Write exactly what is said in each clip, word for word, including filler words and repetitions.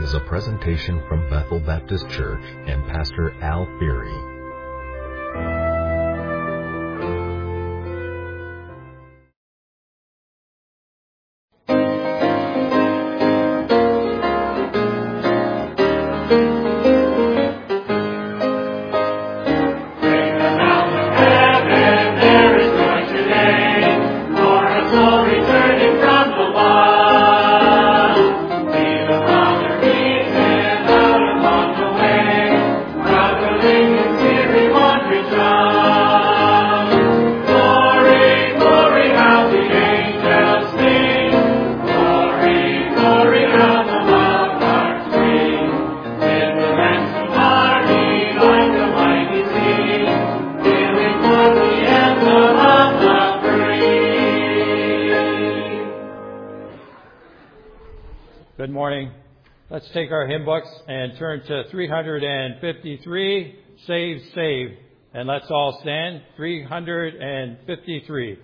is a presentation from Bethel Baptist Church and Pastor Al Feary. Let's take our hymn books and turn to three hundred fifty-three, Save, Save. And let's all stand, three hundred fifty-three.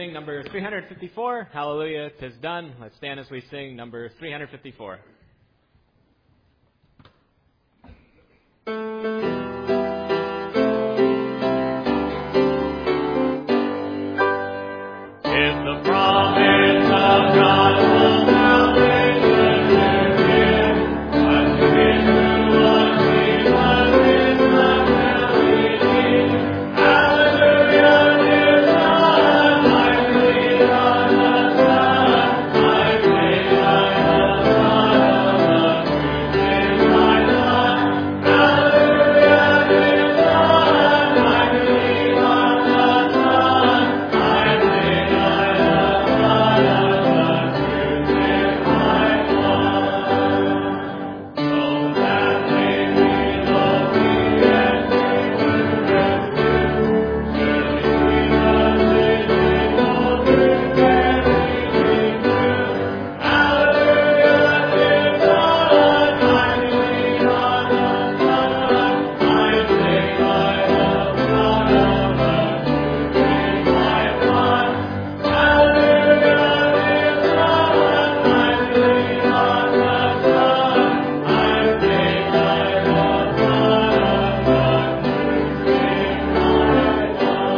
sing number three hundred fifty-four, Hallelujah, 'Tis Done. Let's stand as we sing number three hundred fifty-four. If the promise of God will now be fulfilled, unto his who was Jesus is my melody. Hallelujah, 'tis done. I believe on the Son. I believe on the Son of the truth is my Son. Hallelujah, 'tis done. I believe on the Son. I believe on the Son of the truth is my Son. So that may be lowly and true and true. Surely Jesus is all truth and leading true. Hallelujah, 'tis done. I believe on the Son. I believe on the Son of the truth is my Son. Hallelujah, 'tis done. I believe on the Son. I believe on the Son of the truth is my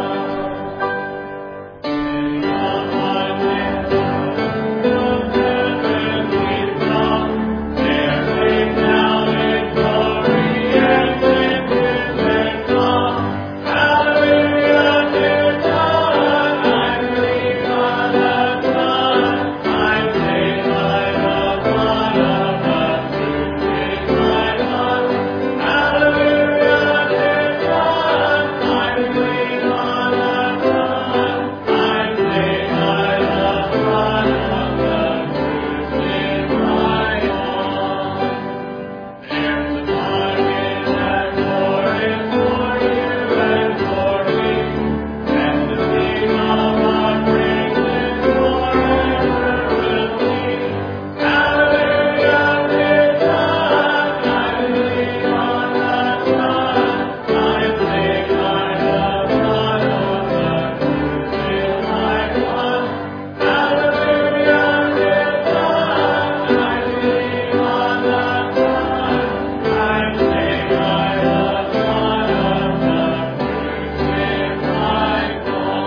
Son. In the abundance of heaven we come, there sing now in glory and sing and song. Hallelujah, 'tis done. I believe on the Son. I believe on the Son of the truth is my Son. Hallelujah, 'tis done. I believe on the Son. I believe on the Son of the truth is my Son. There's a bargain that glorious for you and for me, and the King of our praises forever will be. Hallelujah, 'tis done. I believe on the Son. I believe on the Son of the truth is my Son. Hallelujah, 'tis done. I believe on the Son. I believe on the Son of the truth is my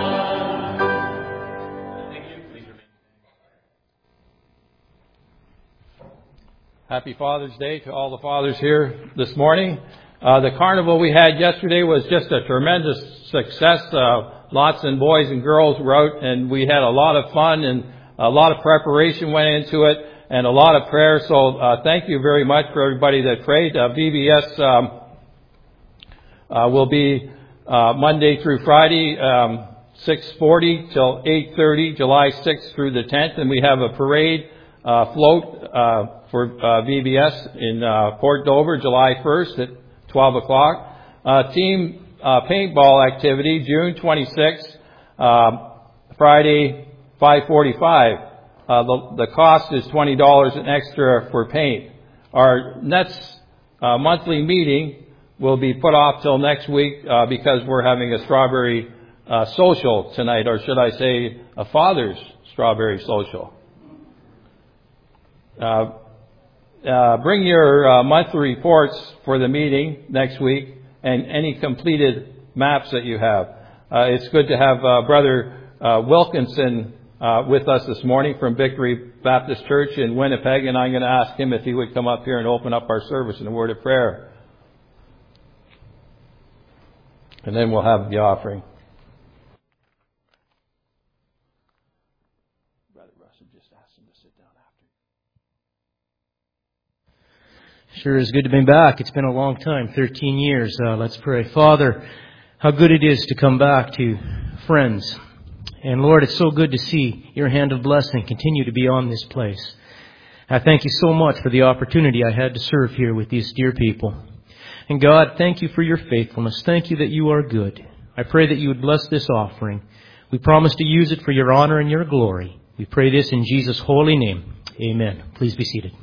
Son. Thank you. Please remain. Happy Father's Day to all the fathers here this morning. Uh, the carnival we had yesterday was just a tremendous success. Uh, lots of boys and girls were out, and we had a lot of fun, and a lot of preparation went into it, and a lot of prayer. So uh, thank you very much for everybody that prayed. Uh, V B S um, uh, will be uh, Monday through Friday, um, six forty till eight thirty, July sixth through the tenth, and we have a parade uh, float uh, for uh, V B S in uh, Port Dover, July first at twelve o'clock. Uh, team uh, paintball activity, June twenty-sixth, uh, Friday, five forty-five. Uh, the, the cost is twenty dollars an extra for paint. Our next uh, monthly meeting will be put off till next week uh, because we're having a strawberry uh, social tonight, or should I say a father's strawberry social. Uh, uh, bring your uh, monthly reports for the meeting next week and any completed maps that you have. Uh, it's good to have uh, Brother uh, Wilkinson uh, with us this morning from Victory Baptist Church in Winnipeg, and I'm going to ask him if he would come up here and open up our service in a word of prayer. And then we'll have the offering. Brother Russell just asked him to sit down after. Sure is good to be back. It's been a long time, thirteen years. Uh, let's pray. Father, how good it is to come back to friends. And Lord, it's so good to see your hand of blessing continue to be on this place. I thank you so much for the opportunity I had to serve here with these dear people. And God, thank you for your faithfulness. Thank you that you are good. I pray that you would bless this offering. We promise to use it for your honor and your glory. We pray this in Jesus' holy name. Amen. Please be seated.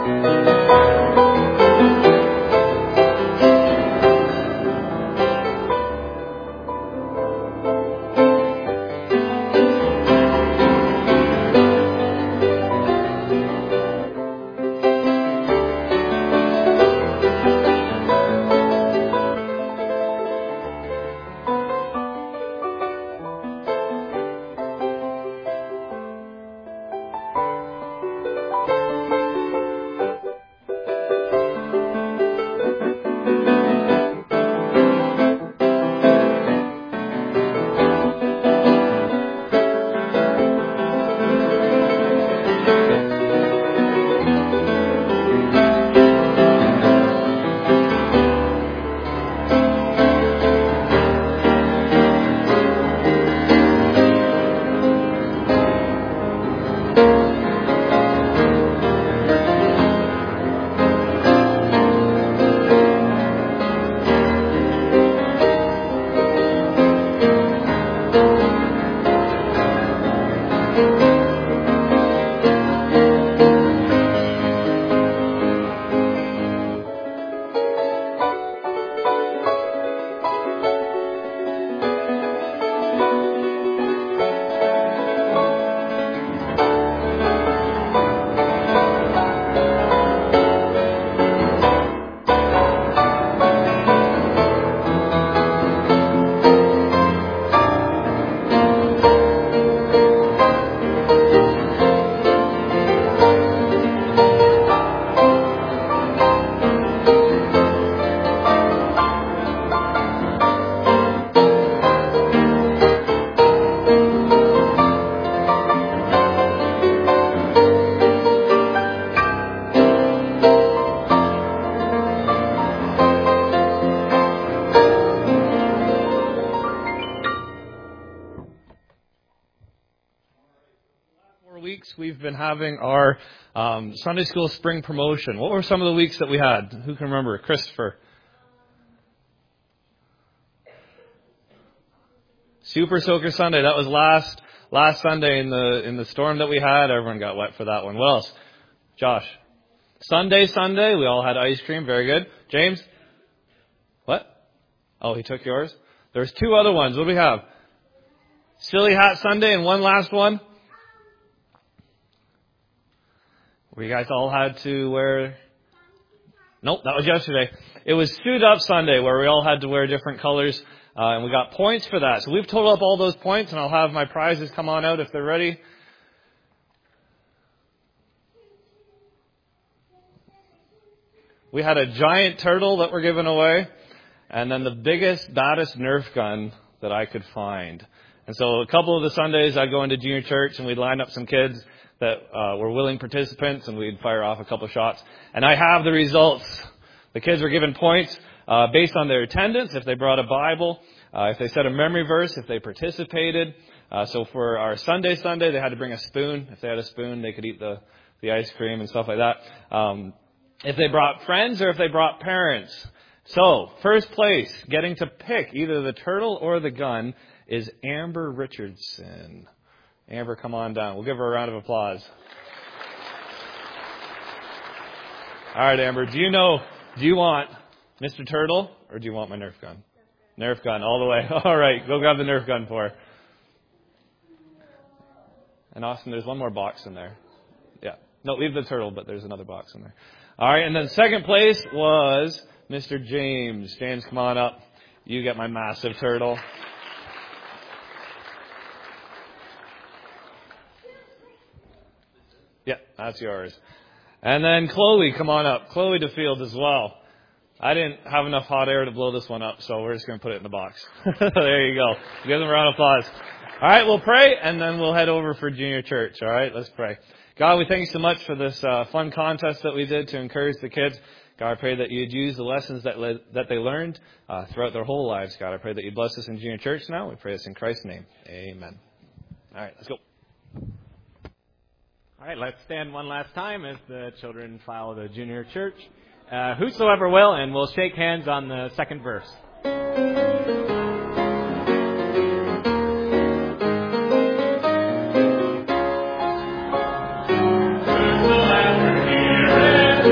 We've been having our um, Sunday School Spring Promotion. What were some of the weeks that we had? Who can remember? Christopher. Super Soaker Sunday. That was last last Sunday in the in the storm that we had. Everyone got wet for that one. What else? Josh. Sunday, Sunday. We all had ice cream. Very good. James. What? Oh, he took yours. There's two other ones. What do we have? Silly Hat Sunday and one last one. Where you guys all had to wear... Nope, that was yesterday. It was Suit Up Sunday, where we all had to wear different colors, uh, and we got points for that. So we've totaled up all those points, and I'll have my prizes come on out if they're ready. We had a giant turtle that we're giving away, and then the biggest, baddest Nerf gun that I could find. And so a couple of the Sundays I'd go into junior church, and we'd line up some kids that uh, were willing participants, and we'd fire off a couple shots. And I have the results. The kids were given points uh, based on their attendance, if they brought a Bible, uh, if they said a memory verse, if they participated. Uh, so for our Sunday Sunday, they had to bring a spoon. If they had a spoon, they could eat the, the ice cream and stuff like that. Um, if they brought friends or if they brought parents. So, first place, getting to pick either the turtle or the gun, is Amber Richardson. Amber, come on down. We'll give her a round of applause. All right, Amber, do you know, do you want Mister Turtle or do you want my Nerf gun? Nerf gun, all the way. All right, go grab the Nerf gun for her. And Austin, there's one more box in there. Yeah. No, leave the turtle, but there's another box in there. All right, and then second place was Mister James. James, come on up. You get my massive turtle. Yeah, that's yours. And then Chloe, come on up. Chloe DeField as well. I didn't have enough hot air to blow this one up, so we're just going to put it in the box. There you go. Give them a round of applause. All right, we'll pray, and then we'll head over for junior church. All right, let's pray. God, we thank you so much for this uh, fun contest that we did to encourage the kids. God, I pray that you'd use the lessons that le- that they learned uh, throughout their whole lives. God, I pray that you bless us in junior church now. We pray this in Christ's name. Amen. All right, let's go. All right, let's stand one last time as the children file the junior church. Uh, whosoever will, and we'll shake hands on the second verse. Whosoever heareth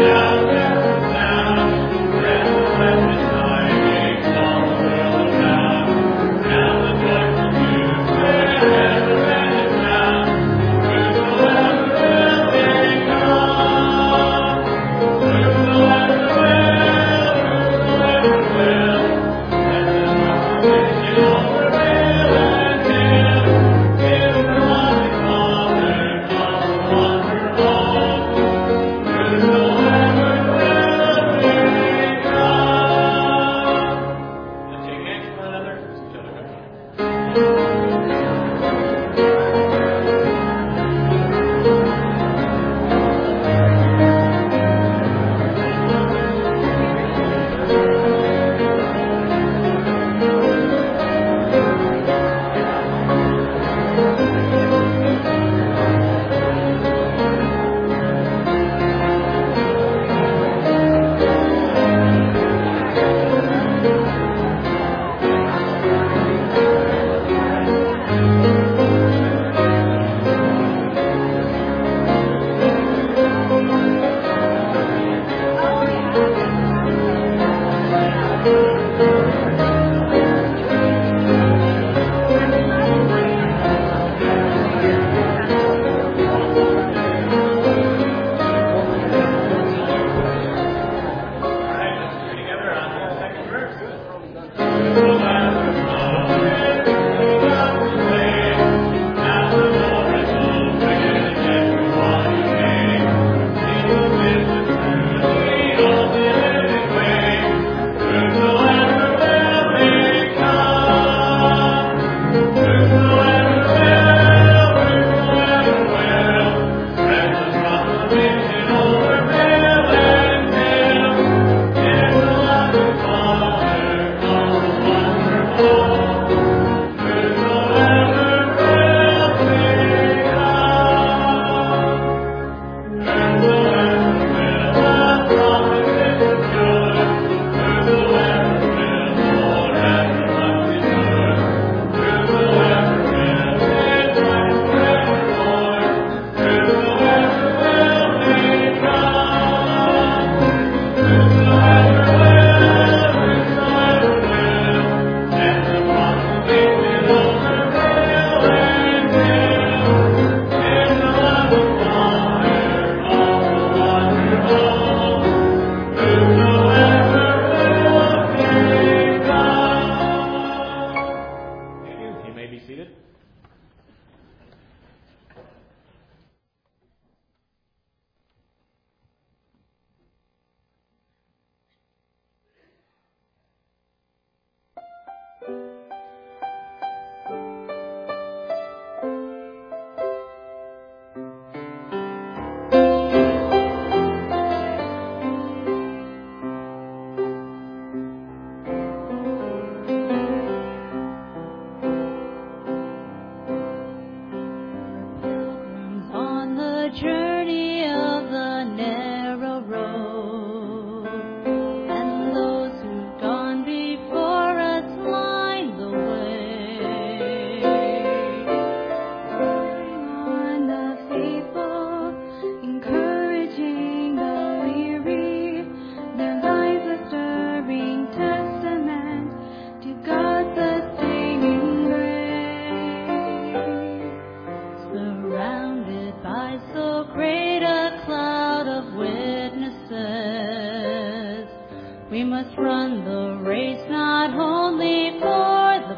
We must run the race not only for the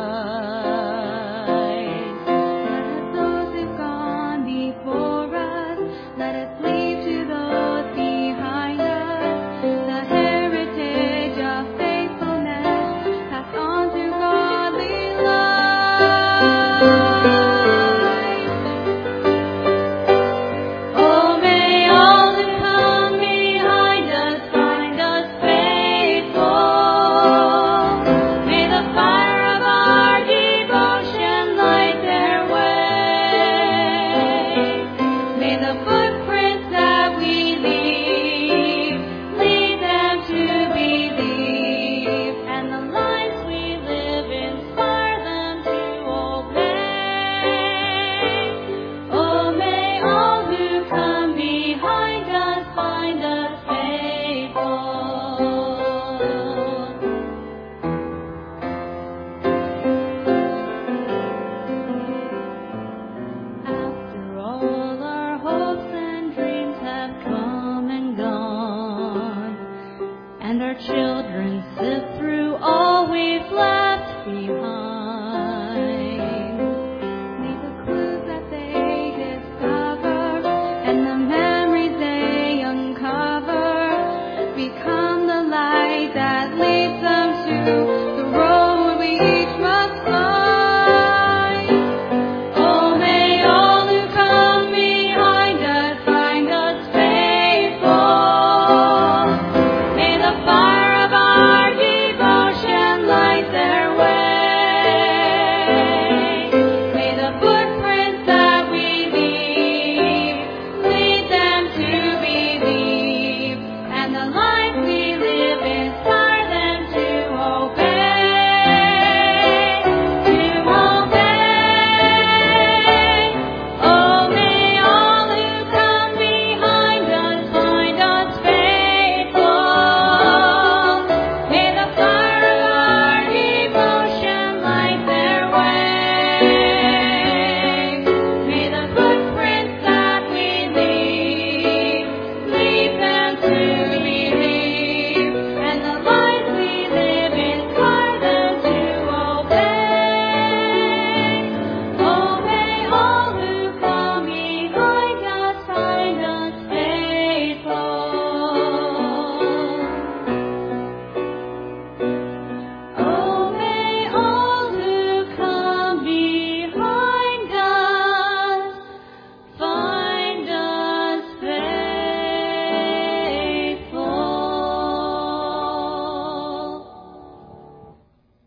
prize. Let us those who've gone before us, let us leave to those behind us the heritage of faithfulness passed on to godly life. Oh, may all who come behind us find us faithful. May the fire of our devotion light their way. May the footprints that we leave lead them to believe, and the lives we live inspire them to obey. Oh, may all who come behind us find us faithful. After all our hopes and dreams have come and gone, and our children sift through all we've left behind, may the clues that they discover and the memories they uncover become the light that leads them to the road we each must find. Oh, may all who come behind us find us faithful. May the fire of our devotion light their way. May the footprints that we leave lead them to believe, and the life we live inspire them to obey. To obey. Oh, may all who come behind us find us faithful. May the fire of our devotion light their way. May the footprints that we leave lead them to believe, and the life we live inspire them to obey. Oh, may all who come behind us find us faithful. Oh, may all who come behind us find us faithful.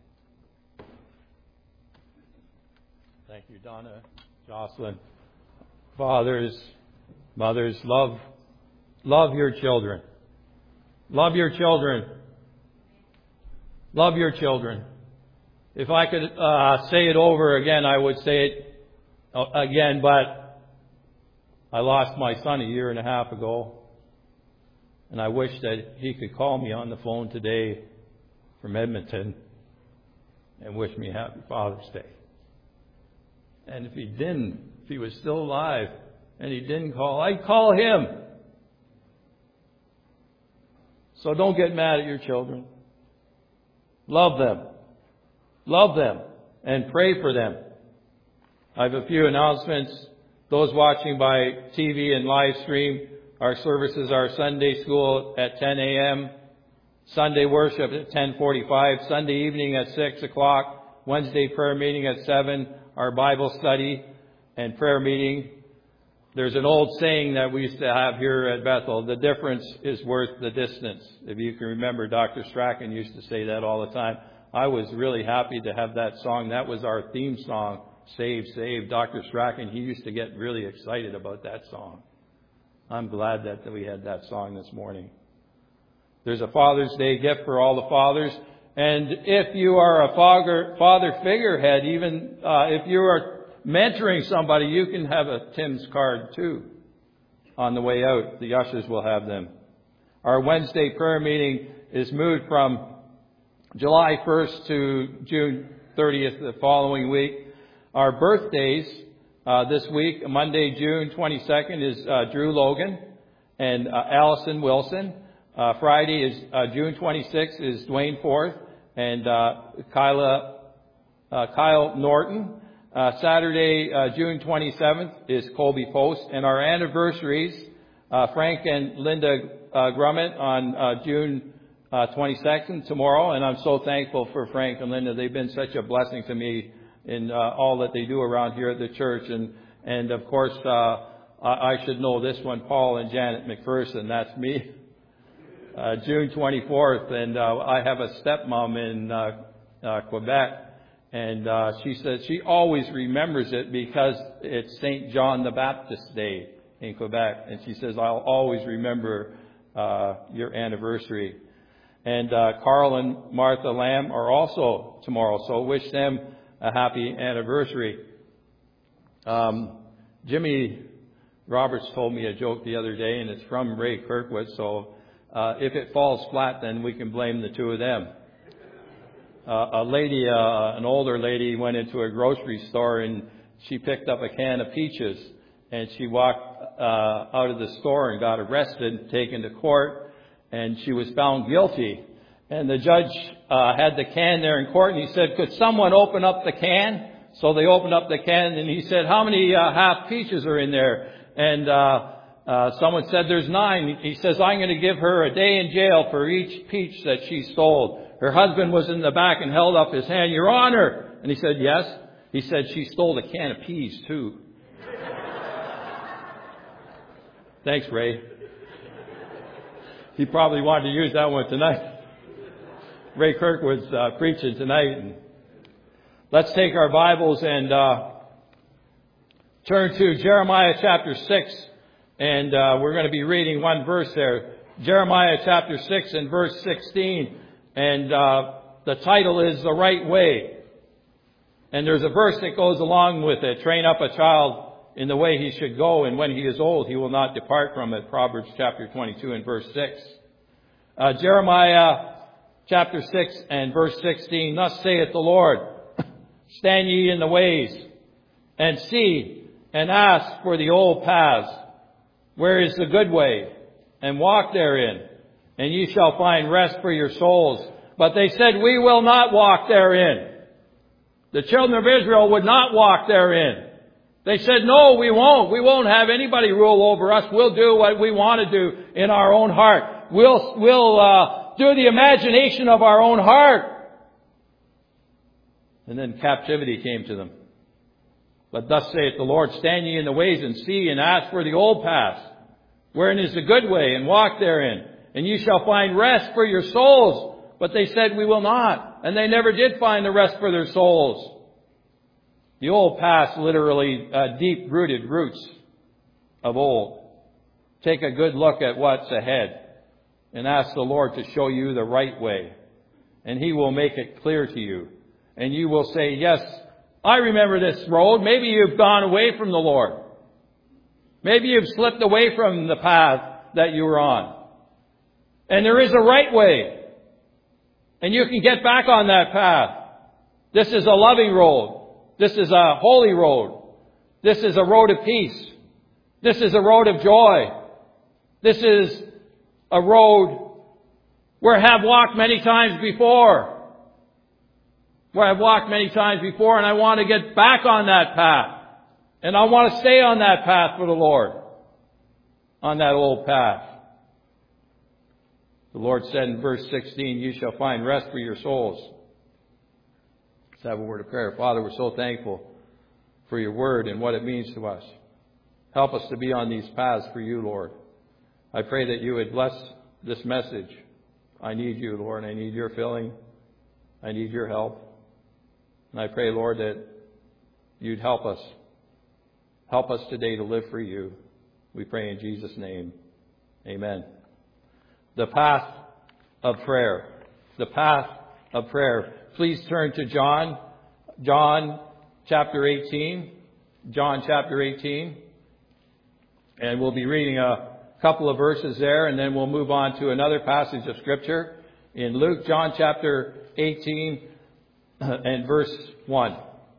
Thank you, Donna, Jocelyn. Fathers, mothers, love, love your children. Love your children. Love your children. If I could uh, say it over again, I would say it uh, again, but I lost my son a year and a half ago, and I wish that he could call me on the phone today from Edmonton and wish me happy Father's Day. And if he didn't, if he was still alive and he didn't call, I'd call him. So don't get mad at your children. Love them. Love them and pray for them. I have a few announcements. Those watching by T V and live stream, our services are Sunday school at ten a.m., Sunday worship at ten forty-five, Sunday evening at six o'clock, Wednesday prayer meeting at seven, our Bible study and prayer meeting. There's an old saying that we used to have here at Bethel, the difference is worth the distance. If you can remember, Doctor Strachan used to say that all the time. I was really happy to have that song. That was our theme song, Save, Save. Doctor Strachan, he used to get really excited about that song. I'm glad that we had that song this morning. There's a Father's Day gift for all the fathers. And if you are a father, father figurehead, even uh, if you are mentoring somebody, you can have a Tim's card too on the way out. The ushers will have them. Our Wednesday prayer meeting is moved from July first to June thirtieth the following week. Our birthdays uh, this week, Monday, June twenty-second, is uh, Drew Logan and uh, Allison Wilson. Uh, Friday is uh, June twenty-sixth is Dwayne Forth and uh, Kyla, uh, Kyle Norton. Uh, Saturday, uh, June twenty-seventh is Colby Post. And our anniversaries, uh, Frank and Linda uh, Grummett on uh, June uh, twenty-second tomorrow. And I'm so thankful for Frank and Linda. They've been such a blessing to me in uh, all that they do around here at the church. And, and of course, uh, I should know this one, Paul and Janet McPherson. That's me. Uh, June twenty-fourth, and uh, I have a stepmom in uh, uh, Quebec. And uh, she says she always remembers it because it's Saint John the Baptist Day in Quebec. And she says, I'll always remember uh, your anniversary. And uh, Carl and Martha Lamb are also tomorrow, so wish them a happy anniversary. Um, Jimmy Roberts told me a joke the other day, and it's from Ray Kirkwood, so uh, if it falls flat, then we can blame the two of them. Uh, a lady, uh, an older lady, went into a grocery store and she picked up a can of peaches, and she walked uh, out of the store and got arrested, taken to court, and she was found guilty. And the judge uh, had the can there in court, and he said, "Could someone open up the can?" So they opened up the can, and he said, "How many uh, half peaches are in there?" And uh, uh, someone said, "There's nine." He says, "I'm going to give her a day in jail for each peach that she stole." Her husband was in the back and held up his hand. "Your Honor." And he said, "Yes." He said, "She stole a can of peas, too." Thanks, Ray. He probably wanted to use that one tonight. Ray Kirkwood's uh, preaching tonight. And let's take our Bibles and uh, turn to Jeremiah chapter six. And uh, we're going to be reading one verse there. Jeremiah chapter six and verse sixteen. And uh, the title is The Right Way. And there's a verse that goes along with it. "Train up a child in the way he should go, and when he is old, he will not depart from it." Proverbs chapter twenty-two and verse six. Uh, Jeremiah chapter six and verse sixteen. "Thus saith the Lord, stand ye in the ways, and see, and ask for the old paths, where is the good way, and walk therein, and ye shall find rest for your souls. But they said, we will not walk therein." The children of Israel would not walk therein. They said, "No, we won't. We won't have anybody rule over us. We'll do what we want to do in our own heart. We'll, we'll uh, do the imagination of our own heart." And then captivity came to them. "But thus saith the Lord, stand ye in the ways, and see, and ask for the old paths, wherein is the good way, and walk therein, and ye shall find rest for your souls." But they said, "We will not." And they never did find the rest for their souls. The old paths, literally uh, deep-rooted roots of old. Take a good look at what's ahead and ask the Lord to show you the right way. And He will make it clear to you. And you will say, "Yes, I remember this road." Maybe you've gone away from the Lord. Maybe you've slipped away from the path that you were on. And there is a right way. And you can get back on that path. This is a loving road. This is a holy road. This is a road of peace. This is a road of joy. This is a road where I have walked many times before. Where I've walked many times before, and I want to get back on that path. And I want to stay on that path for the Lord. On that old path. The Lord said in verse sixteen, "You shall find rest for your souls." Let's have a word of prayer. Father, we're so thankful for your word and what it means to us. Help us to be on these paths for you, Lord. I pray that you would bless this message. I need you, Lord. I need your filling. I need your help. And I pray, Lord, that you'd help us. Help us today to live for you. We pray in Jesus' name. Amen. The path of prayer. The path of prayer. Please turn to John. John chapter eighteen. John chapter eighteen. And we'll be reading a couple of verses there, and then we'll move on to another passage of Scripture in Luke, John chapter eighteen and verse one.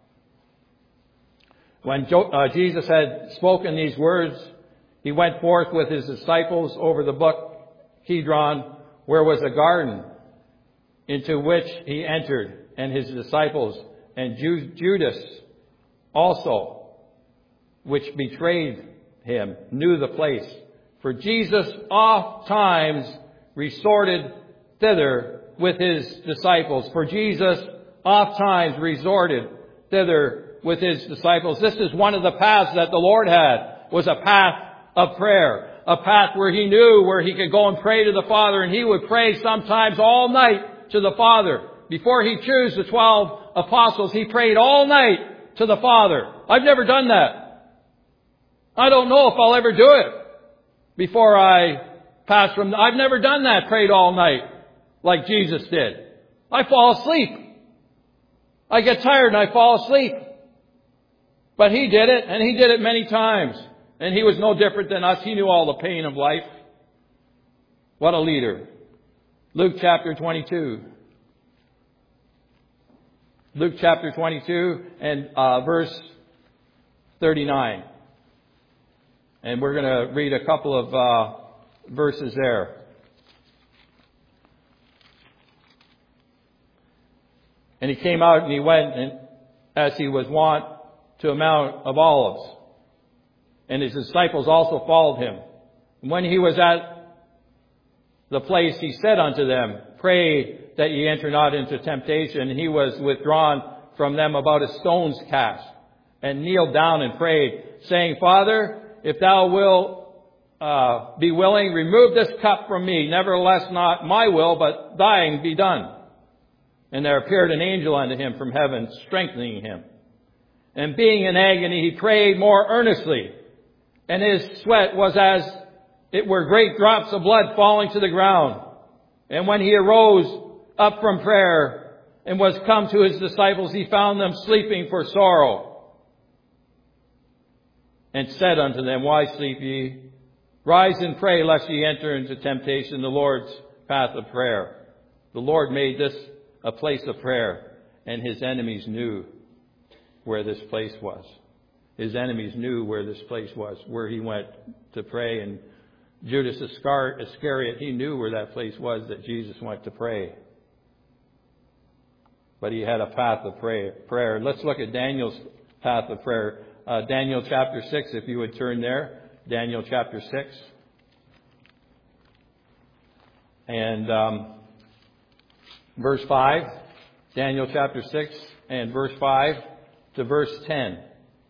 When Jesus had spoken these words, he went forth with his disciples over the brook Kidron, where was a garden, into which he entered, and his disciples, and Ju- Judas also, which betrayed him, knew the place. For Jesus oft times resorted thither with his disciples. For Jesus oft times resorted thither with his disciples. This is one of the paths that the Lord had, was a path of prayer. A path where he knew where he could go and pray to the Father, and he would pray sometimes all night to the Father. Before he chose the twelve apostles, he prayed all night to the Father. I've never done that. I don't know if I'll ever do it before I pass from... I've never done that, prayed all night like Jesus did. I fall asleep. I get tired and I fall asleep. But he did it, and he did it many times. And he was no different than us. He knew all the pain of life. What a leader. Luke chapter twenty-two. Luke chapter twenty-two and uh, verse thirty-nine. And we're going to read a couple of uh, verses there. And he came out and he went, and as he was wont, to a Mount of Olives. And his disciples also followed him. And when he was at the place, he said unto them, Pray that ye enter not into temptation. And he was withdrawn from them about a stone's cast, and kneeled down and prayed, saying, Father, if thou wilt uh, be willing, remove this cup from me. Nevertheless, not my will, but thine be done. And there appeared an angel unto him from heaven, strengthening him. And being in agony, he prayed more earnestly. And his sweat was as it were great drops of blood falling to the ground. And when he arose up from prayer and was come to his disciples, he found them sleeping for sorrow. And said unto them, Why sleep ye? Rise and pray, lest ye enter into temptation. The Lord's path of prayer. The Lord made this a place of prayer, and his enemies knew where this place was. His enemies knew where this place was, where he went to pray. And Judas Iscariot, he knew where that place was that Jesus went to pray. But he had a path of prayer. Let's look at Daniel's path of prayer. Uh, Daniel chapter six, if you would turn there. Daniel chapter six. And um, verse five. Daniel chapter six and verse five to verse ten.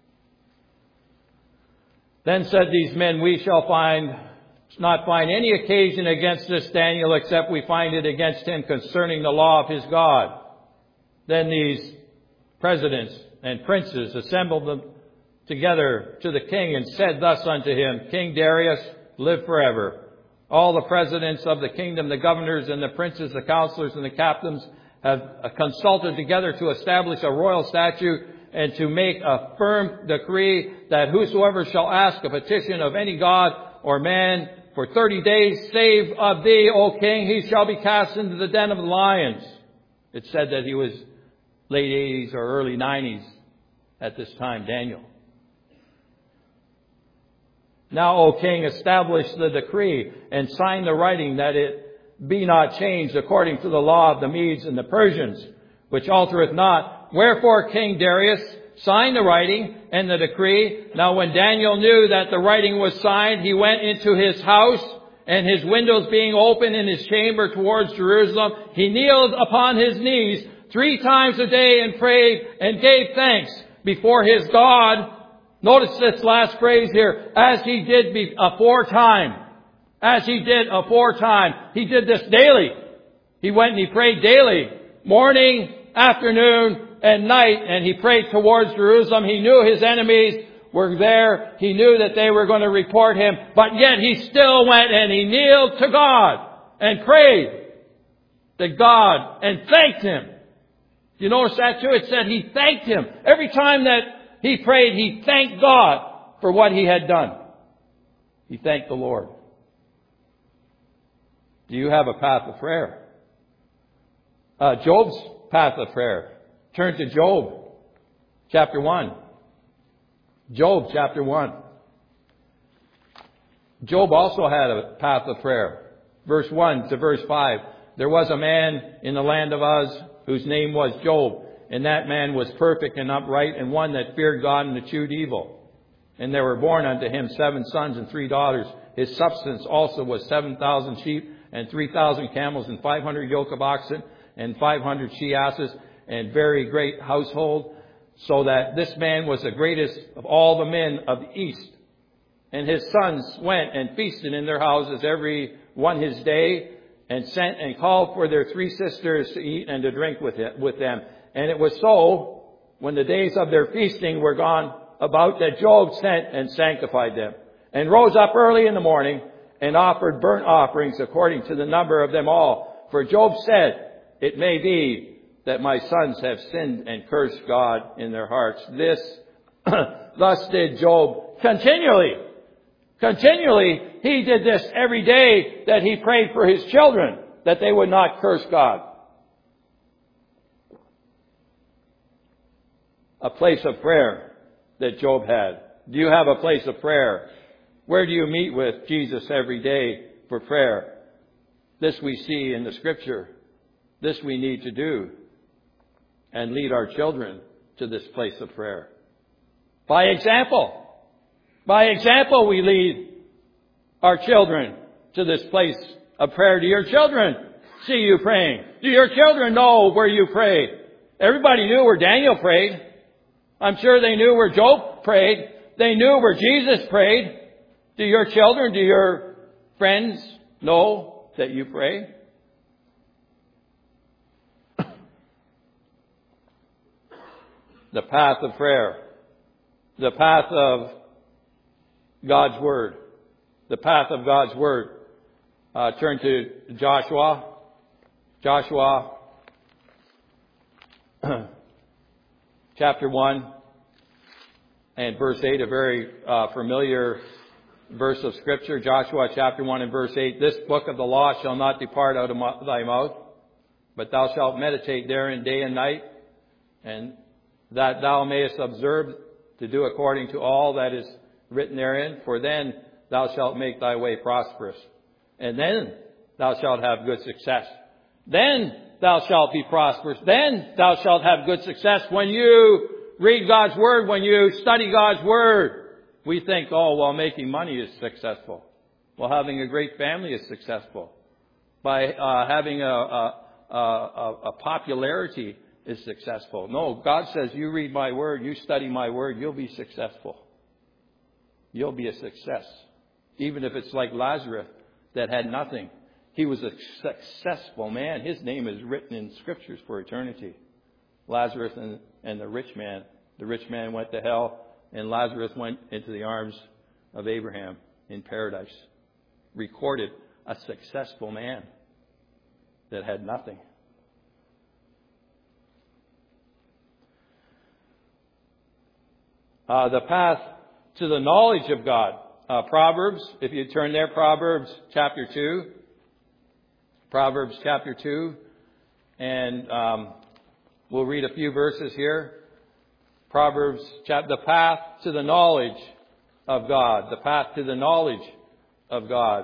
Then said these men, We shall find not find any occasion against this Daniel, except we find it against him concerning the law of his God. Then these presidents and princes assembled them together to the king, and said thus unto him, King Darius, live forever. All the presidents of the kingdom, the governors and the princes, the counselors and the captains have consulted together to establish a royal statute and to make a firm decree that whosoever shall ask a petition of any god or man for thirty days, save of thee, O king, he shall be cast into the den of the lions. It said that he was late eighties or early nineties at this time, Daniel. Now, O king, establish the decree and sign the writing, that it be not changed according to the law of the Medes and the Persians, which altereth not. Wherefore King Darius signed the writing and the decree. Now when Daniel knew that the writing was signed, he went into his house, and his windows being open in his chamber towards Jerusalem, he kneeled upon his knees three times a day and prayed and gave thanks before his God. Notice this last phrase here, as he did be aforetime. As he did aforetime. He did this daily. He went and he prayed daily, morning, afternoon, and night, and he prayed towards Jerusalem. He knew his enemies were there. He knew that they were going to report him, but yet he still went and he kneeled to God and prayed to God and thanked him. You notice that too? It said he thanked him. Every time that he prayed, he thanked God for what he had done. He thanked the Lord. Do you have a path of prayer? Uh, Job's path of prayer. Turn to Job, chapter one. Job, chapter one. Job also had a path of prayer. verse one to verse five. There was a man in the land of Uz whose name was Job, and that man was perfect and upright, and one that feared God and eschewed evil. And there were born unto him seven sons and three daughters. His substance also was seven thousand sheep, and three thousand camels, and five hundred yoke of oxen, and five hundred she-asses, and very great household, so that this man was the greatest of all the men of the east. And his sons went and feasted in their houses every one his day, and sent and called for their three sisters to eat and to drink with it, with them. And it was so, when the days of their feasting were gone about, that Job sent and sanctified them, and rose up early in the morning, and offered burnt offerings according to the number of them all. For Job said, it may be that my sons have sinned and cursed God in their hearts. This, thus did Job continually. Continually, he did this every day, that he prayed for his children, that they would not curse God. A place of prayer that Job had. Do you have a place of prayer? Where do you meet with Jesus every day for prayer? This we see in the Scripture. This we need to do, and lead our children to this place of prayer. By example. By example, we lead our children to this place of prayer. Do your children see you praying? Do your children know where you prayed? Everybody knew where Daniel prayed. I'm sure they knew where Job prayed. They knew where Jesus prayed. Do your children, do your friends know that you pray? The path of prayer. The path of God's Word. The path of God's Word. Uh, turn to Joshua. Joshua chapter one and verse eight, a very uh, familiar verse of Scripture. Joshua chapter one and verse eight. This book of the law shall not depart out of thy mouth, but thou shalt meditate therein day and night, and that thou mayest observe to do according to all that is written therein, for then thou shalt make thy way prosperous, and then thou shalt have good success. Then thou shalt be prosperous. Then thou shalt have good success. When you read God's Word, when you study God's Word, we think, oh, well, making money is successful. Well, having a great family is successful. By uh, having a, a, a, a popularity is successful. No, God says, you read my Word, you study my Word, you'll be successful. You'll be a success. Even if it's like Lazarus that had nothing. He was a successful man. His name is written in Scriptures for eternity. Lazarus and, and the rich man. The rich man went to hell, and Lazarus went into the arms of Abraham in paradise. Recorded a successful man that had nothing. Uh, the path to the knowledge of God. Uh, Proverbs, if you turn there, Proverbs chapter two. Proverbs chapter two. And um, we'll read a few verses here. Proverbs, chapter, the path to the knowledge of God. The path to the knowledge of God.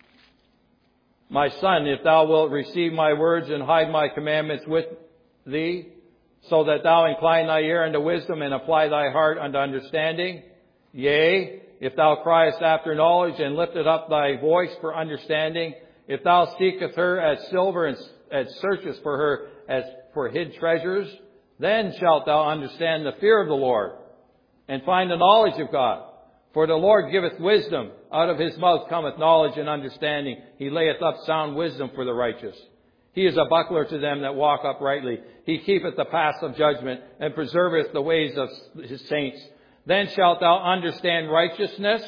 My son, if thou wilt receive my words and hide my commandments with thee, so that thou incline thy ear unto wisdom and apply thy heart unto understanding. Yea, if thou criest after knowledge and liftest up thy voice for understanding, if thou seekest her as silver and as searchest for her as for hid treasures, then shalt thou understand the fear of the Lord and find the knowledge of God. For the Lord giveth wisdom. Out of his mouth cometh knowledge and understanding. He layeth up sound wisdom for the righteous. He is a buckler to them that walk uprightly. He keepeth the paths of judgment and preserveth the ways of his saints. Then shalt thou understand righteousness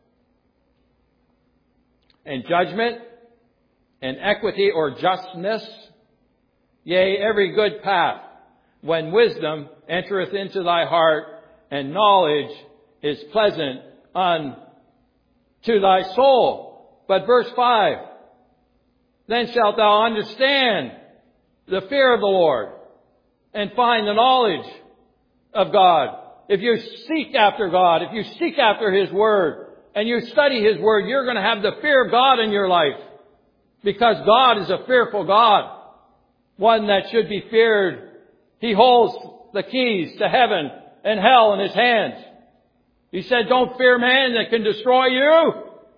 and judgment and equity or justness. Yea, every good path, when wisdom entereth into thy heart and knowledge is pleasant unto thy soul. But verse five, then shalt thou understand the fear of the Lord and find the knowledge of God. If you seek after God, if you seek after His Word and you study His Word, you're going to have the fear of God in your life. Because God is a fearful God, one that should be feared. He holds the keys to heaven and hell in His hands. He said, don't fear man that can destroy you.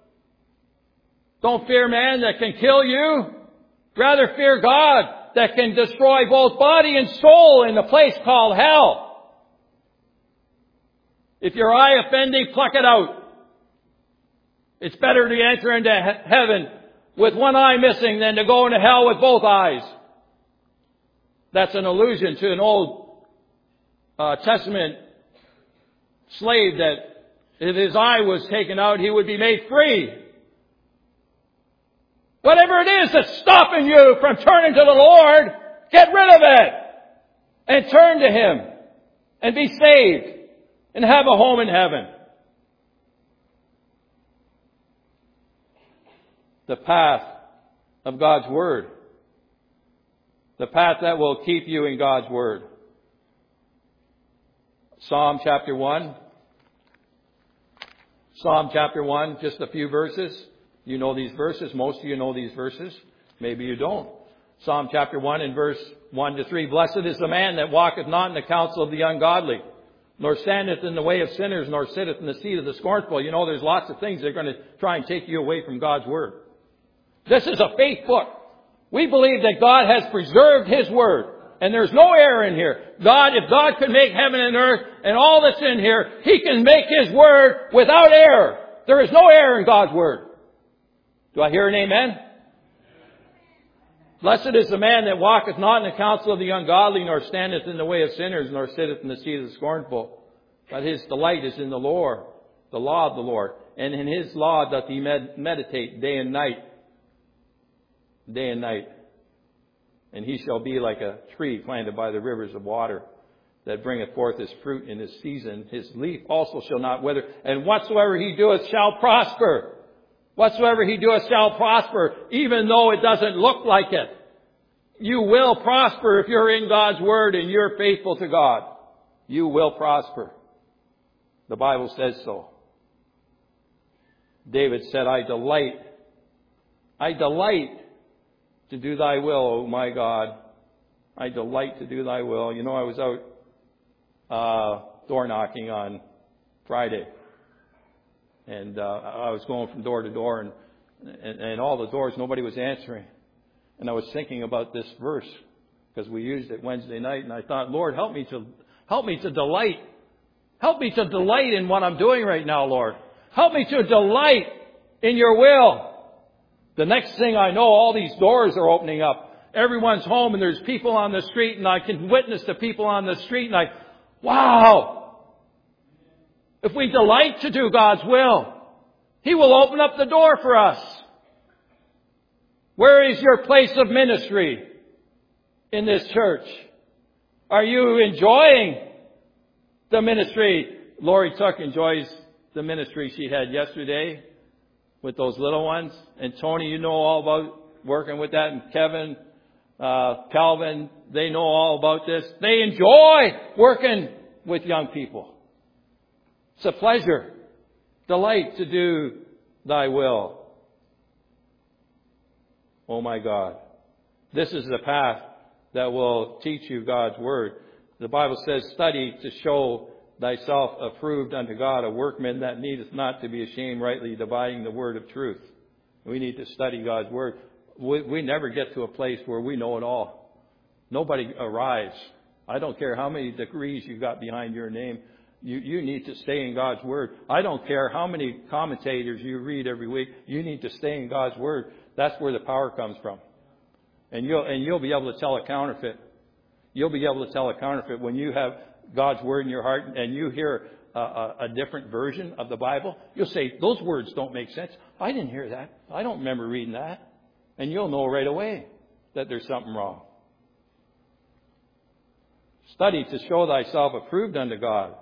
Don't fear man that can kill you. Rather fear God that can destroy both body and soul in the place called hell. If your eye offend thee, pluck it out. It's better to enter into he- heaven with one eye missing than to go into hell with both eyes. That's an allusion to an Old uh, Testament slave that if his eye was taken out, he would be made free. Whatever it is that's stopping you from turning to the Lord, get rid of it and turn to Him and be saved and have a home in heaven. The path of God's Word. The path that will keep you in God's Word. Psalm chapter one. Psalm chapter one, just a few verses. You know these verses. Most of you know these verses. Maybe you don't. Psalm chapter one and verse one to three. Blessed is the man that walketh not in the counsel of the ungodly, nor standeth in the way of sinners, nor sitteth in the seat of the scornful. You know, there's lots of things that are going to try and take you away from God's Word. This is a faith book. We believe that God has preserved His Word. And there's no error in here. God, if God could make heaven and earth and all that's in here, He can make His Word without error. There is no error in God's Word. Do I hear an amen? Blessed is the man that walketh not in the counsel of the ungodly, nor standeth in the way of sinners, nor sitteth in the seat of the scornful. But his delight is in the Lord, the law of the Lord. And in His law doth he med- meditate day and night. Day and night. And he shall be like a tree planted by the rivers of water, that bringeth forth his fruit in his season. His leaf also shall not wither. And whatsoever he doeth shall prosper. Whatsoever he doeth shall prosper, even though it doesn't look like it. You will prosper if you're in God's Word and you're faithful to God. You will prosper. The Bible says so. David said, I delight, I delight to do Thy will, O my God. I delight to do Thy will. You know, I was out uh, door knocking on Friday. And uh, I was going from door to door, and, and, and all the doors, nobody was answering. And I was thinking about this verse, because we used it Wednesday night, and I thought, Lord, help me to help me to delight. Help me to delight in what I'm doing right now, Lord. Help me to delight in Your will. The next thing I know, all these doors are opening up. Everyone's home, and there's people on the street, and I can witness to people on the street, and I, wow! If we delight to do God's will, He will open up the door for us. Where is your place of ministry in this church? Are you enjoying the ministry? Lori Tuck enjoys the ministry she had yesterday with those little ones. And Tony, you know all about working with that. And Kevin, uh, Calvin, they know all about this. They enjoy working with young people. It's a pleasure, delight to do Thy will. Oh my God. This is the path that will teach you God's Word. The Bible says, study to show thyself approved unto God, a workman that needeth not to be ashamed, rightly dividing the word of truth. We need to study God's Word. We, we never get to a place where we know it all. Nobody arrives. I don't care how many degrees you got behind your name. You, you need to stay in God's Word. I don't care how many commentators you read every week. You need to stay in God's Word. That's where the power comes from. And you'll, and you'll be able to tell a counterfeit. You'll be able to tell a counterfeit when you have God's Word in your heart and you hear a, a, a different version of the Bible. You'll say, those words don't make sense. I didn't hear that. I don't remember reading that. And you'll know right away that there's something wrong. Study to show thyself approved unto God.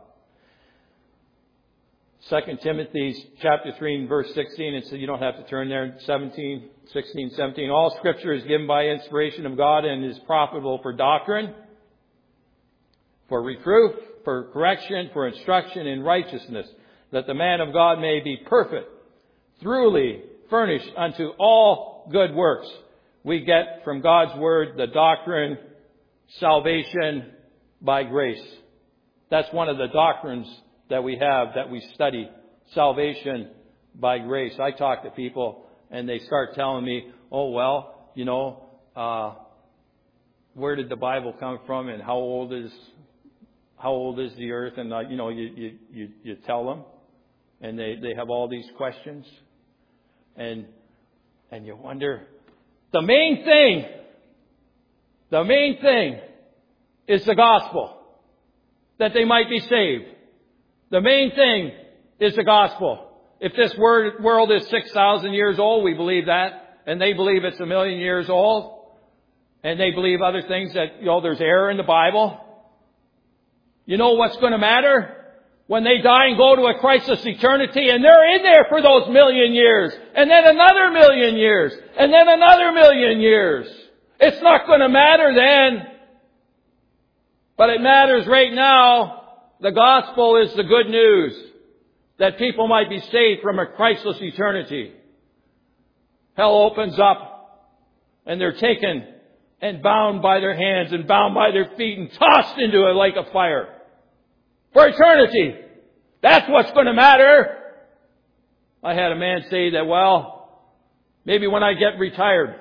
Second Timothy chapter three and verse sixteen, and so you don't have to turn there, seventeen, sixteen, seventeen. All Scripture is given by inspiration of God and is profitable for doctrine, for reproof, for correction, for instruction in righteousness, that the man of God may be perfect, thoroughly furnished unto all good works. We get from God's Word the doctrine, salvation by grace. That's one of the doctrines that we have, that we study. Salvation by grace. I talk to people and they start telling me, oh, well, you know, uh, where did the Bible come from and how old is, how old is the earth? And, uh, you know, you, you, you, you tell them and they, they have all these questions and, and you wonder, the main thing, the main thing is the gospel, that they might be saved. The main thing is the gospel. If this world is six thousand years old, we believe that, and they believe it's a million years old, and they believe other things that, you know, there's error in the Bible. You know what's going to matter? When they die and go to a Christless eternity, and they're in there for those million years, and then another million years, and then another million years. It's not going to matter then. But it matters right now. The gospel is the good news that people might be saved from a Christless eternity. Hell opens up and they're taken and bound by their hands and bound by their feet and tossed into a lake of fire for eternity. That's what's going to matter. I had a man say that, well, maybe when I get retired,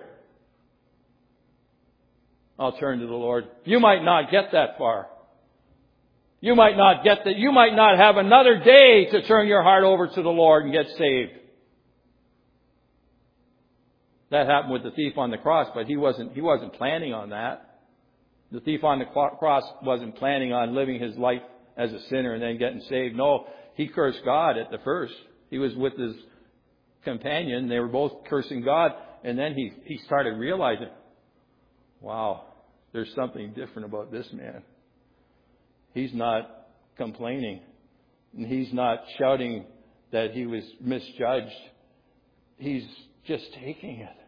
I'll turn to the Lord. You might not get that far. You might not get that. You might not have another day to turn your heart over to the Lord and get saved. That happened with the thief on the cross, but he wasn't, he wasn't planning on that. The thief on the cross wasn't planning on living his life as a sinner and then getting saved. No, he cursed God at the first. He was with his companion. They were both cursing God. And then he, he started realizing, wow, there's something different about this man. He's not complaining. And he's not shouting that he was misjudged. He's just taking it.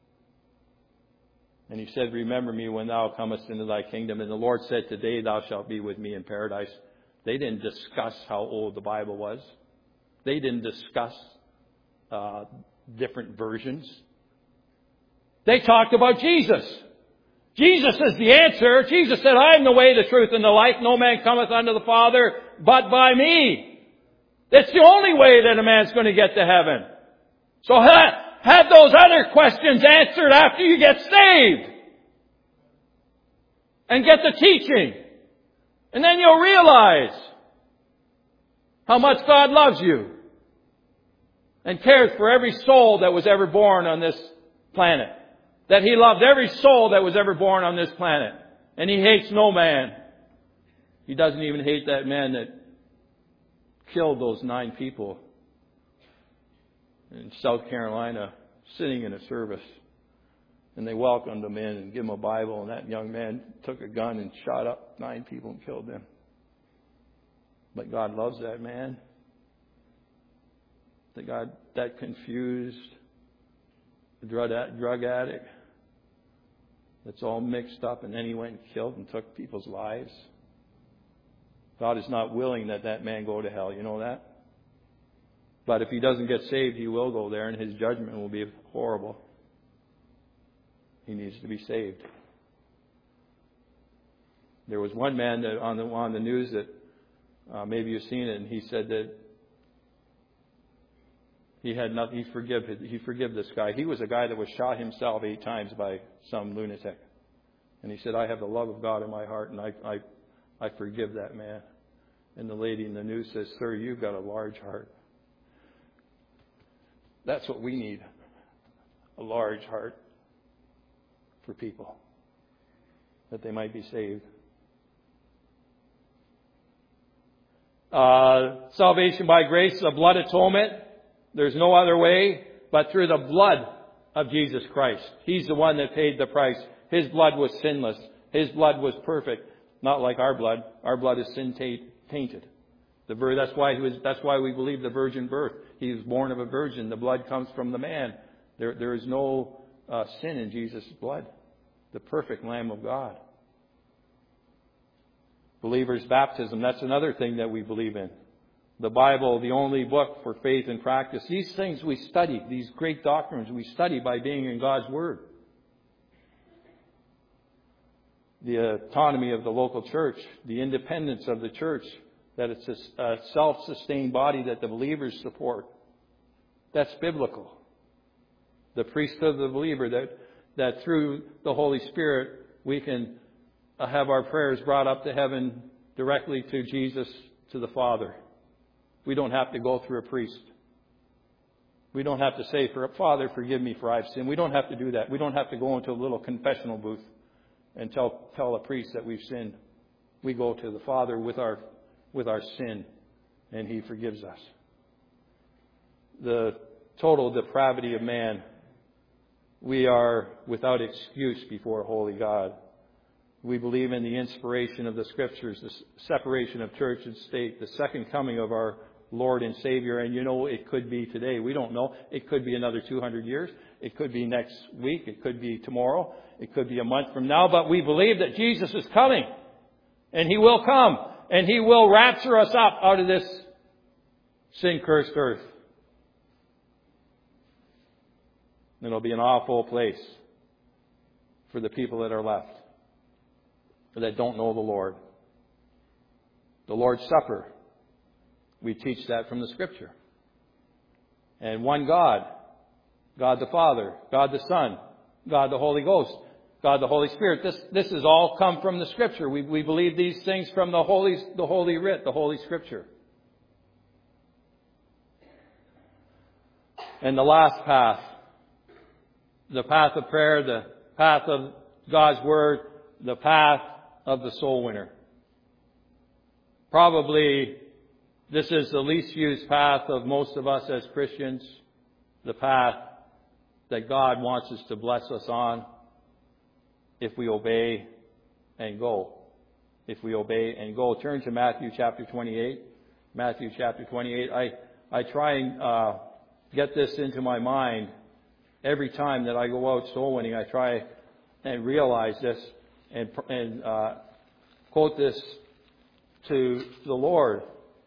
And he said, remember me when thou comest into thy kingdom. And the Lord said, today thou shalt be with me in paradise. They didn't discuss how old the Bible was. They didn't discuss uh, different versions. They talked about Jesus. Jesus is the answer. Jesus said, I am the way, the truth, and the life. No man cometh unto the Father but by me. That's the only way that a man's going to get to heaven. So have, have those other questions answered after you get saved. And get the teaching. And then you'll realize how much God loves you. And cares for every soul that was ever born on this planet. That He loved every soul that was ever born on this planet. And He hates no man. He doesn't even hate that man that killed those nine people in South Carolina sitting in a service. And they welcomed him in and gave him a Bible. And that young man took a gun and shot up nine people and killed them. But God loves that man. That God, that confused drug drug addict that's all mixed up, and then he went and killed and took people's lives. God is not willing that that man go to hell. You know that? But if he doesn't get saved, he will go there, and his judgment will be horrible. He needs to be saved. There was one man that on the on the news that uh, maybe you've seen it, and he said that he had nothing. He forgive he forgive this guy. He was a guy that was shot himself eight times by some lunatic, and he said, "I have the love of God in my heart, and I I I forgive that man." And the lady in the news says, "Sir, you've got a large heart." That's what we need, a large heart for people, that they might be saved. Uh, salvation by grace, the blood atonement. There's no other way but through the blood of Jesus Christ. He's the one that paid the price. His blood was sinless. His blood was perfect. Not like our blood. Our blood is sin tainted. The vir- that's why he was. That's why we believe the virgin birth. He was born of a virgin. The blood comes from the man. There, there is no uh, sin in Jesus' blood. The perfect Lamb of God. Believers' baptism. That's another thing that we believe in. The Bible, the only book for faith and practice. These things we study, these great doctrines we study by being in God's Word. The autonomy of the local church, the independence of the church, that it's a self-sustained body that the believers support. That's biblical. The priesthood of the believer, that, that through the Holy Spirit we can have our prayers brought up to heaven directly to Jesus, to the Father. We don't have to go through a priest. We don't have to say, Father, forgive me for I've sinned. We don't have to do that. We don't have to go into a little confessional booth and tell, tell a priest that we've sinned. We go to the Father with our, with our sin, and He forgives us. The total depravity of man. We are without excuse before a holy God. We believe in the inspiration of the Scriptures, the separation of church and state, the second coming of our Lord and Savior. And you know, it could be today. We don't know. It could be another two hundred years. It could be next week. It could be tomorrow. It could be a month from now. But we believe that Jesus is coming. And He will come. And He will rapture us up out of this sin-cursed earth. And it'll be an awful place for the people that are left, that don't know the Lord. The Lord's Supper, we teach that from the Scripture. And one God, God the Father, God the Son, God the Holy Ghost, God the Holy Spirit. This this has all come from the Scripture. We we believe these things from the Holy the Holy Writ, the Holy Scripture. And the last path, the path of prayer, the path of God's Word, the path of the soul winner. Probably this is the least used path of most of us as Christians, the path that God wants us to bless us on if we obey and go. If we obey and go. Turn to Matthew chapter twenty-eight. Matthew chapter twenty-eight. I, I try and uh, get this into my mind every time that I go out soul winning. I try and realize this and, and uh, quote this to the Lord.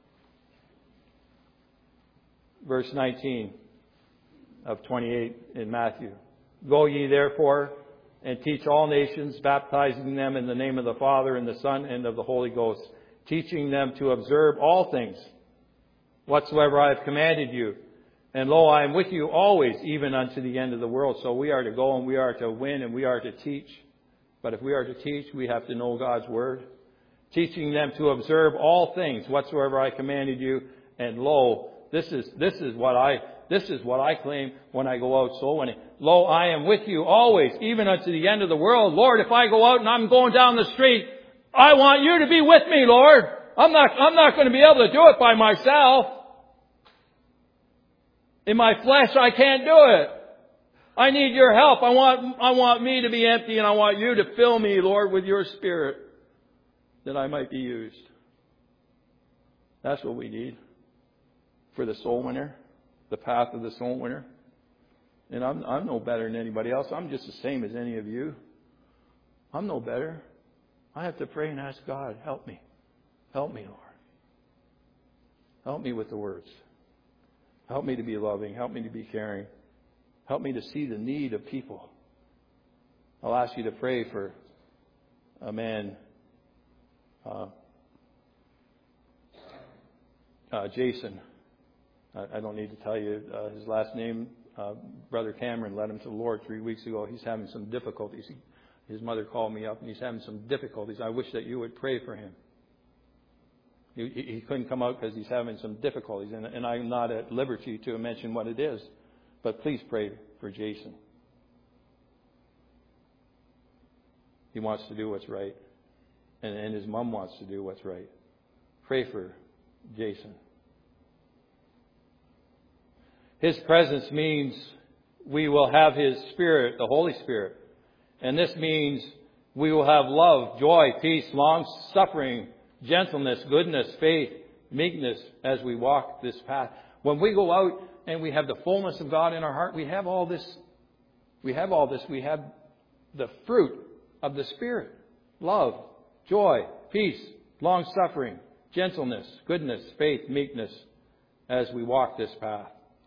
Verse nineteen of twenty-eight in Matthew. Go ye therefore and teach all nations, baptizing them in the name of the Father and the Son and of the Holy Ghost, teaching them to observe all things whatsoever I have commanded you. And lo, I am with you always, even unto the end of the world. So we are to go and we are to win and we are to teach. But if we are to teach, we have to know God's Word. Teaching them to observe all things whatsoever I commanded you. And lo, this is this is what I this is what I claim when I go out soul winning. Lo, I am with you always, even unto the end of the world. Lord, if I go out and I'm going down the street, I want you to be with me, Lord. I'm not I'm not going to be able to do it by myself. In my flesh, I can't do it. I need your help. I want, I want me to be empty and I want you to fill me, Lord, with your Spirit that I might be used. That's what we need for the soul winner, the path of the soul winner. And I'm, I'm no better than anybody else. I'm just the same as any of you. I'm no better. I have to pray and ask God, help me. Help me, Lord. Help me with the words. Help me to be loving. Help me to be caring. Help me to see the need of people. I'll ask you to pray for a man, uh, uh, Jason. I, I don't need to tell you uh, his last name. Uh, Brother Cameron led him to the Lord three weeks ago. He's having some difficulties. He, his mother called me up and he's having some difficulties. I wish that you would pray for him. He, he couldn't come out because he's having some difficulties, and, and I'm not at liberty to mention what it is. But please pray for Jason. He wants to do what's right, and, and his mom wants to do what's right. Pray for Jason. His presence means we will have His Spirit, the Holy Spirit. And this means we will have love, joy, peace, long-suffering, gentleness, goodness, faith, meekness as we walk this path. When we go out and we have the fullness of God in our heart, we have all this. We have all this. We have the fruit of the Spirit. Love, joy, peace, long-suffering, gentleness, goodness, faith, meekness as we walk this path.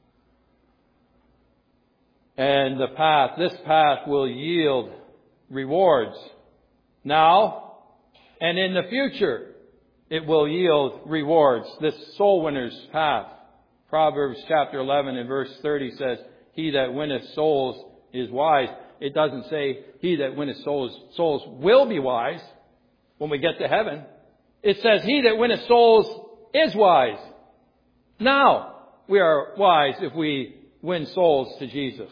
And the path, this path will yield rewards now and in the future. It will yield rewards. This soul winner's path. Proverbs chapter eleven and verse thirty says, he that winneth souls is wise. It doesn't say he that winneth souls, souls will be wise when we get to heaven. It says he that winneth souls is wise. Now we are wise if we win souls to Jesus.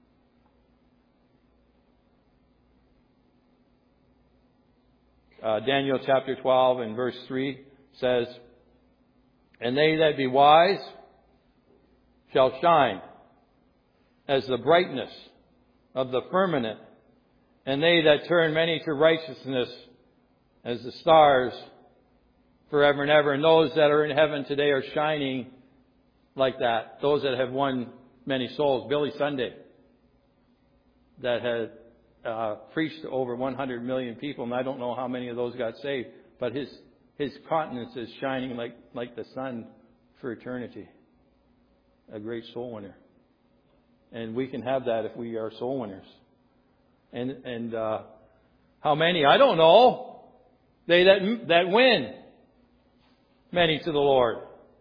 Uh, Daniel chapter twelve and verse three says, and they that be wise shall shine as the brightness of the firmament, and they that turn many to righteousness as the stars forever and ever. And those that are in heaven today are shining like that. Those that have won many souls. Billy Sunday, that had uh, preached to over one hundred million people, and I don't know how many of those got saved, but his his countenance is shining like, like the sun for eternity. A great soul winner. And we can have that if we are soul winners. And and uh, how many? I don't know. They that that win many to the Lord.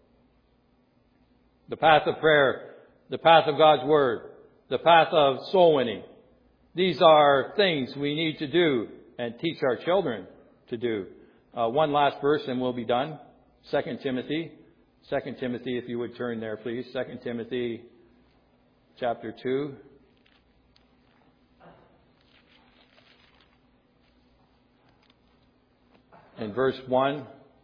The path of prayer, the path of God's Word, the path of soul winning. These are things we need to do and teach our children to do. Uh, one last verse and we'll be done. Second Timothy. Second Timothy, if you would turn there, please. Second Timothy chapter two. And verse one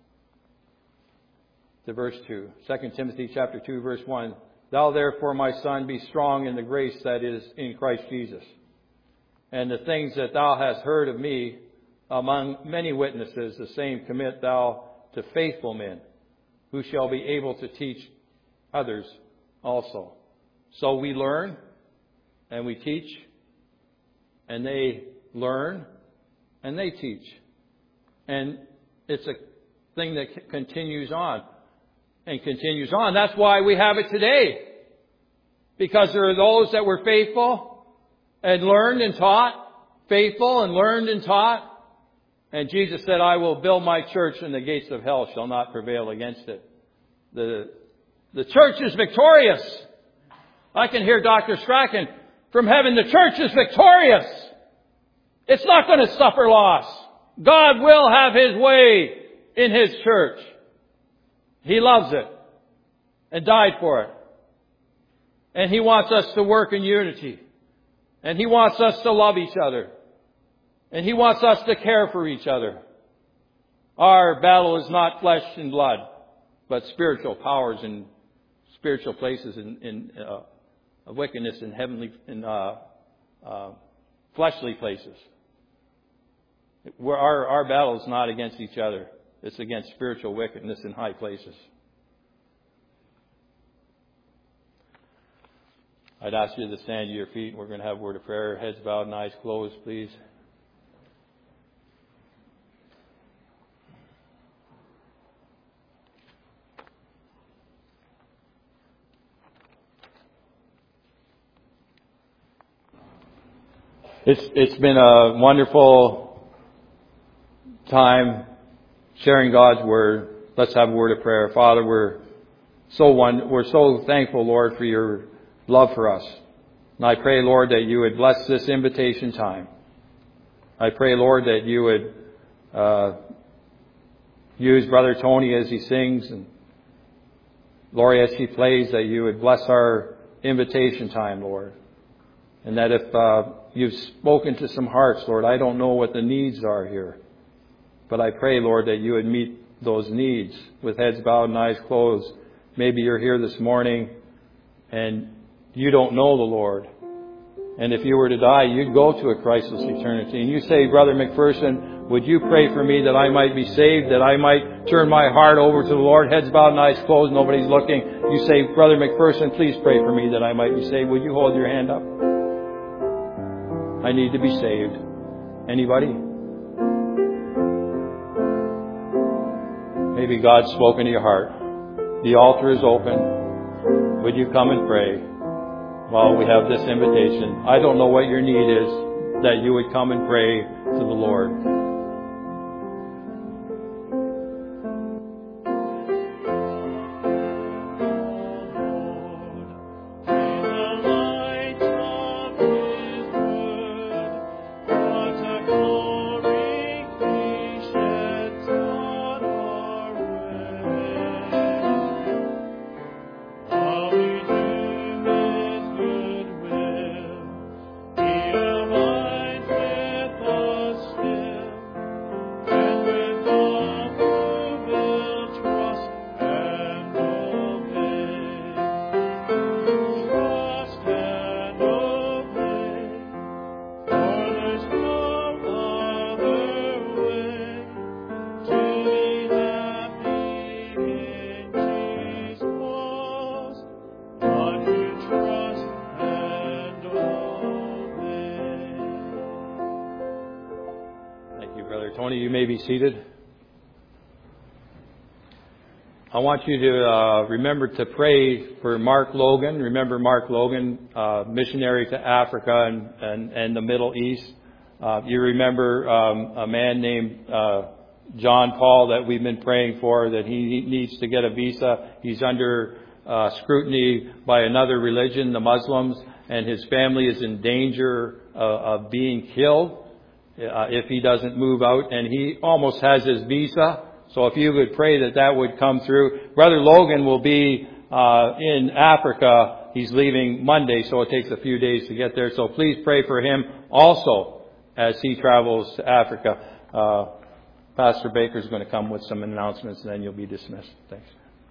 to verse two. Second Timothy chapter two, verse one. Thou therefore, my son, be strong in the grace that is in Christ Jesus. And the things that thou hast heard of me among many witnesses, the same commit thou to faithful men, who shall be able to teach others also. So we learn, and we teach, and they learn, and they teach. And it's a thing that c- continues on, and continues on. That's why we have it today. Because there are those that were faithful, and learned and taught, faithful and learned and taught. And Jesus said, I will build my church, and the gates of hell shall not prevail against it. The, the church is victorious. I can hear Doctor Strachan from heaven. The church is victorious. It's not going to suffer loss. God will have His way in His church. He loves it and died for it. And He wants us to work in unity. And He wants us to love each other. And He wants us to care for each other. Our battle is not flesh and blood, but spiritual powers and spiritual places in, in uh, wickedness in heavenly, in uh, uh, fleshly places. Where our, our battle is not against each other. It's against spiritual wickedness in high places. I'd ask you to stand to your feet. We're going to have a word of prayer. Heads bowed and eyes closed, please. It's it's been a wonderful time sharing God's Word. Let's have a word of prayer. Father, we're so one, we're so thankful, Lord, for your love for us. And I pray, Lord, that you would bless this invitation time. I pray, Lord, that you would uh, use Brother Tony as he sings, and Lori as she plays, that you would bless our invitation time, Lord. And that if uh, you've spoken to some hearts, Lord, I don't know what the needs are here. But I pray, Lord, that you would meet those needs with heads bowed and eyes closed. Maybe you're here this morning and you don't know the Lord. And if you were to die, you'd go to a Christless eternity. And you say, Brother McPherson, would you pray for me that I might be saved, that I might turn my heart over to the Lord? Heads bowed and eyes closed, nobody's looking. You say, Brother McPherson, please pray for me that I might be saved. Would you hold your hand up? I need to be saved. Anybody? maybe God's spoken to your heart. The altar is open. Would you come and pray while we have this invitation? I don't know what your need is, that you would come and pray to the Lord. Be seated. I want you to uh, remember to pray for Mark Logan. Remember Mark Logan, uh, missionary to Africa and, and, and the Middle East. Uh, you remember um, a man named uh, John Paul that we've been praying for, that he needs to get a visa. He's under uh, scrutiny by another religion, the Muslims, and his family is in danger uh, of being killed Uh, if he doesn't move out, and he almost has his visa. So if you would pray that that would come through. Brother Logan will be uh, in Africa. He's leaving Monday, so it takes a few days to get there. So please pray for him also as he travels to Africa. Uh, Pastor Baker is going to come with some announcements, and then you'll be dismissed. Thanks.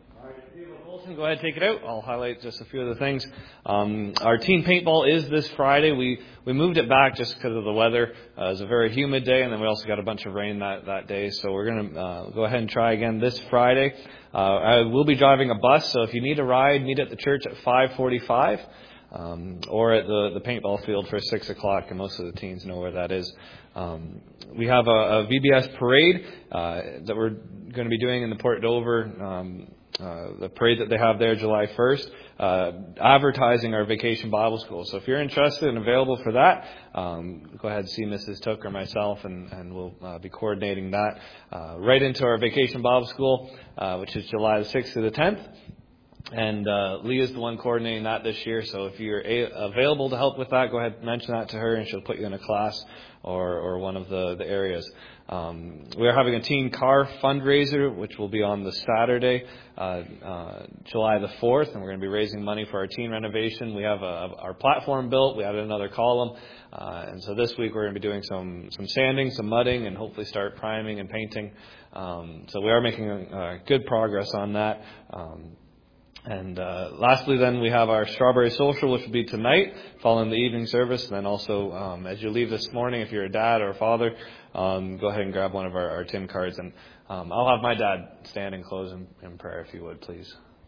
Go ahead, take it out. I'll highlight just a few of the things. Um, our team paintball is this Friday. We we moved it back just because of the weather. Uh, it was a very humid day, and then we also got a bunch of rain that, that day. So we're going to uh, go ahead and try again this Friday. Uh, I will be driving a bus, so if you need a ride, meet at the church at five forty-five um, or at the, the paintball field for six o'clock, and most of the teens know where that is. Um, we have a, a V B S parade uh, that we're going to be doing in the Port Dover um Uh, the parade that they have there July first, uh, advertising our Vacation Bible School. So if you're interested and available for that, um, go ahead and see Missus Took or myself, and, and we'll uh, be coordinating that uh, right into our Vacation Bible School, uh, which is July the sixth to the tenth. And uh, Leah's the one coordinating that this year, so if you're a- available to help with that, go ahead and mention that to her, and she'll put you in a class or, or one of the, the areas. Um, we're having a teen car fundraiser, which will be on the Saturday, uh, uh, July the fourth, and we're going to be raising money for our teen renovation. We have a, our platform built. We added another column. Uh, and so this week we're going to be doing some, some sanding, some mudding, and hopefully start priming and painting. Um, so we are making uh, good progress on that. Um, And uh, lastly, then, we have our Strawberry Social, which will be tonight, following the evening service. And then also, um, as you leave this morning, if you're a dad or a father, um, go ahead and grab one of our, our Tim cards. And um, I'll have my dad stand and close in, in prayer, if you would, please.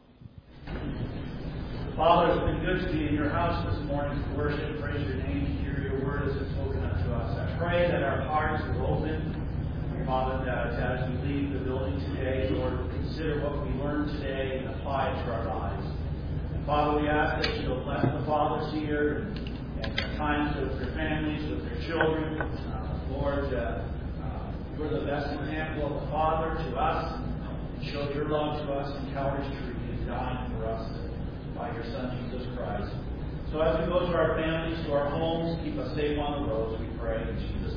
Father, it's been good to be in your house this morning to worship, praise your name, to hear your word as it's spoken unto us. I pray that our hearts will open, Father, that as we leave the building today, Lord, we'll consider what we learned today and apply it to our lives. And Father, we ask that you'll bless the fathers here and, and their times with their families, with their children. Uh, Lord, uh, uh, you're the best example of a father to us, and showed your love to us in Calvary's tree and dying for us by your Son, Jesus Christ. So as we go to our families, to our homes, keep us safe on the roads, we pray in Jesus'